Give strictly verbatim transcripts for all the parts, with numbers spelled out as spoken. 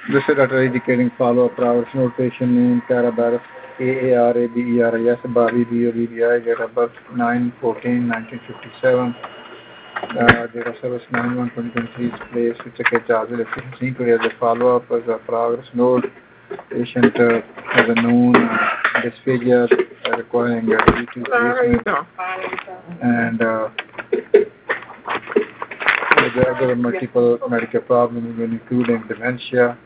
This is letter indicating follow-up progress. Note patient name, Carabaris, A A R A B E R I S, Bobby B O B B I, date of birth nine fourteen nineteen fifty-seven, uh, date of service nine one twenty twenty-three, place, certificate charges, efficiency inquiry as a follow-up as a progress. Note patient uh, has a known uh, dysphagia uh, requiring a G two placement, and uh, there are multiple medical problems including dementia,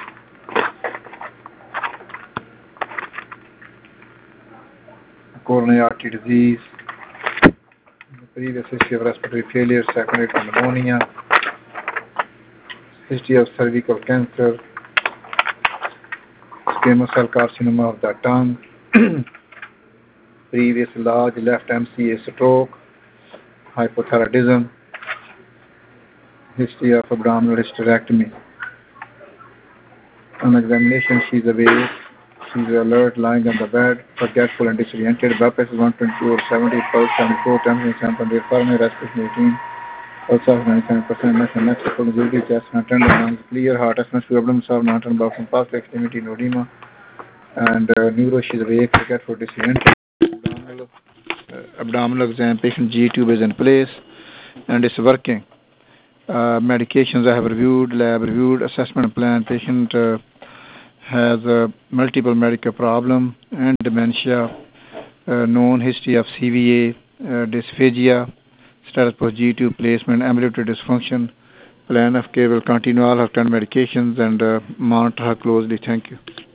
coronary artery disease, previous history of respiratory failure, secondary to pneumonia, history of cervical cancer, squamous cell carcinoma of the tongue, previous large left M C A stroke, hypothyroidism, history of abdominal hysterectomy. On examination, she is awake, she is alert, lying on the bed, forgetful and disoriented. Blood pressure one twenty-two over seventy, pulse seventy-four, temperature sample rate four, respiration eighteen, pulse of ninety-seven percent, next and next, pulmonary chest, tender lungs, clear heart, S M S, abdomen, solve, not on from past extremity, no edema, and uh, neuro, she is awake, forgetful, disoriented. Abdominal, uh, abdominal exam, patient G tube is in place, and it's working. Uh, medications I have reviewed, lab reviewed, assessment plan. Patient uh, has a multiple medical problem and dementia, uh, known history of C V A, uh, dysphagia, status post G two placement, ambulatory dysfunction. Plan of care will continue all her current medications and uh, monitor her closely. Thank you.